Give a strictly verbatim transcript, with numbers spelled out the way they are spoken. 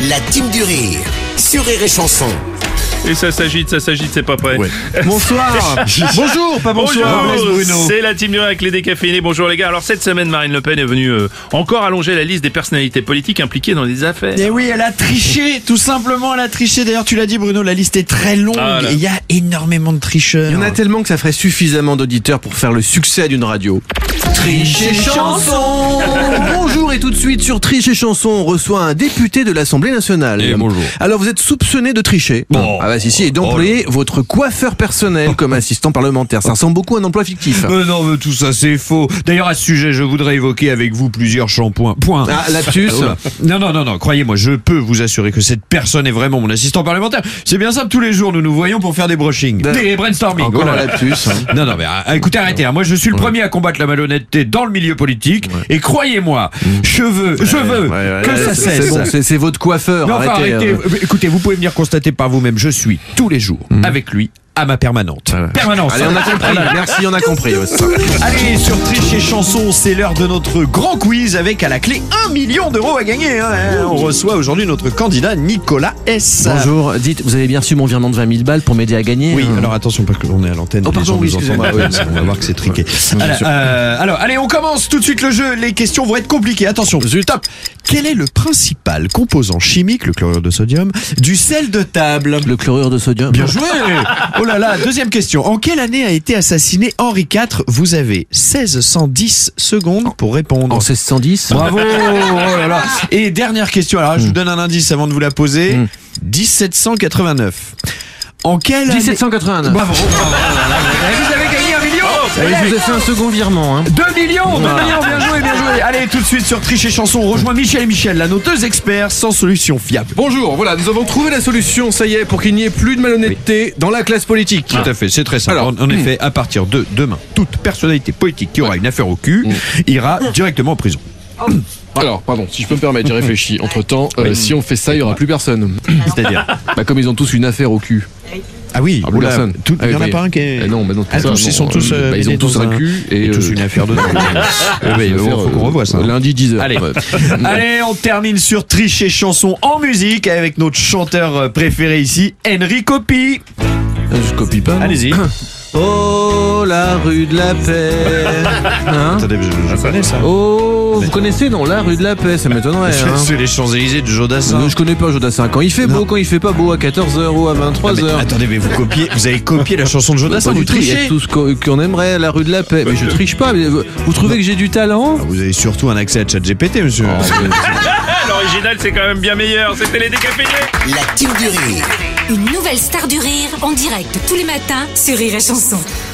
La team du rire sur Rire et Chanson. Et ça s'agite, ça s'agite, c'est pas prêt. Ouais. Bonsoir. Bonjour, pas bonsoir. Bonjour, Bruno. c'est la team du rire avec les décaféinés. Bonjour les gars. Alors cette semaine, Marine Le Pen est venue euh, encore allonger la liste des personnalités politiques impliquées dans des affaires. Et oui, elle a triché, tout simplement, elle a triché. D'ailleurs, tu l'as dit, Bruno, la liste est très longue. Ah, là. Et il y a énormément de tricheurs. Il y en a tellement que ça ferait suffisamment d'auditeurs pour faire le succès d'une radio. Triche et chanson. Bonjour, et tout de suite sur Triche et chanson, on reçoit un député de l'Assemblée nationale. Et bonjour. Alors vous êtes soupçonné de tricher. Bon. Ah bah si si, et d'employer votre coiffeur personnel comme assistant parlementaire. Ça ressemble beaucoup à un emploi fictif. Euh, non, mais tout ça c'est faux. D'ailleurs, à ce sujet, je voudrais évoquer avec vous plusieurs shampoings. Point. Ah, lapsus. Non, non, non, non. Croyez-moi, je peux vous assurer que cette personne est vraiment mon assistant parlementaire. C'est bien simple, tous les jours, nous nous voyons pour faire des brushings, De- des brainstorming. Encore Oh là un là. lapsus. hein. Non, non, mais ah, écoutez, arrêtez. hein. Moi, je suis le premier à combattre la malhonnêteté dans le milieu politique. Et croyez-moi, je veux, je veux Ouais, ouais, que ouais, ça c'est- cesse. C'est bon, c'est- c'est votre coiffeur. Mais enfin, arrêtez. arrêtez. euh. Euh, Écoutez, vous pouvez venir constater par vous-même, je suis tous les jours avec lui à ma permanente. Ouais. Permanence. Allez, on a compris. Merci, on a compris. ouais, ça. Allez, sur Triche et Chanson, c'est l'heure de notre grand quiz avec à la clé un million d'euros à gagner. hein. On reçoit aujourd'hui notre candidat Nicolas S. Bonjour, dites, vous avez bien reçu mon virement de vingt mille balles pour m'aider à gagner Oui, hein alors attention, parce qu'on est à l'antenne. Oh, les pardon, gens oui, nous excusez-moi, entendent. oui. On va voir que c'est triqué. Ouais, bien alors, sûr. euh, alors, allez, on commence tout de suite le jeu. Les questions vont être compliquées. Attention. Top. Quel est le principal composant chimique, le chlorure de sodium, du sel de table? Le chlorure de sodium. Bien joué. Oh là là, deuxième question. En quelle année a été assassiné Henri quatre? Vous avez seize cent dix secondes pour répondre. En seize cent dix. Bravo. Oh là là. Et dernière question, alors je vous donne un indice avant de vous la poser. Mm. dix-sept cent quatre-vingt-neuf. En quelle année... dix-sept cent quatre-vingt-neuf. Bravo, bravo, bravo. Vous avez gagné un million. Allez, je vous ai fait un second virement. Hein. deux millions, deux millions, bien joué, bien joué. Allez, tout de suite sur Triche et Chanson, on rejoint Michel et Michel, là, nos deux experts sans solution fiable. Bonjour, voilà, nous avons trouvé la solution, ça y est, pour qu'il n'y ait plus de malhonnêteté dans la classe politique. Tout à fait, c'est très simple. Alors, en, en effet, à partir de demain, toute personnalité politique qui aura une affaire au cul ira directement en prison. Alors, pardon, si je peux me permettre, j'ai réfléchi. Entre temps, si on fait ça, il n'y aura plus personne. C'est-à-dire Bah, comme ils ont tous une affaire au cul. Ah oui, Ah, plus oula, personne. tout- il Ah, y en a oui. pas un qui est... Eh non, bah non, Ah, ça, tous, ils non, sont tous, euh, bah, ils ont mêlés tous dans un un- cul Et et tous euh, une affaire de... euh, oui, on va faut faire, qu'on euh, revoie ça. Lundi dix heures. Allez. Ouais. Allez, on termine sur Triche et Chanson en musique avec notre chanteur euh, préféré ici, Enrico Pi. Je copie pas. non Allez-y. Oh, la rue de la paix. Hein Attendez, je, je connais ça. Oh, vous connaissez non, la rue de la paix, ça m'étonnerait. C'est Hein. c'est les Champs-Élysées de Jodassin. Euh, Je connais pas Jodassin. Quand il fait Non. beau, quand il fait pas beau, à quatorze heures ou à Ah, vingt-trois mais heures. attendez, mais vous copiez, vous avez copié la chanson de Jodassin, Pas vous du tout, il y a trichez. tout ce qu'on qu'on aimerait, la rue de la paix. Mais je triche pas. mais vous, vous trouvez que j'ai du talent? Ah, vous avez surtout un accès à ChatGPT, monsieur. L'original c'est quand même bien meilleur. C'était les décaféinés. La team du rire. Une nouvelle star du rire en direct tous les matins sur Rire et Chanson.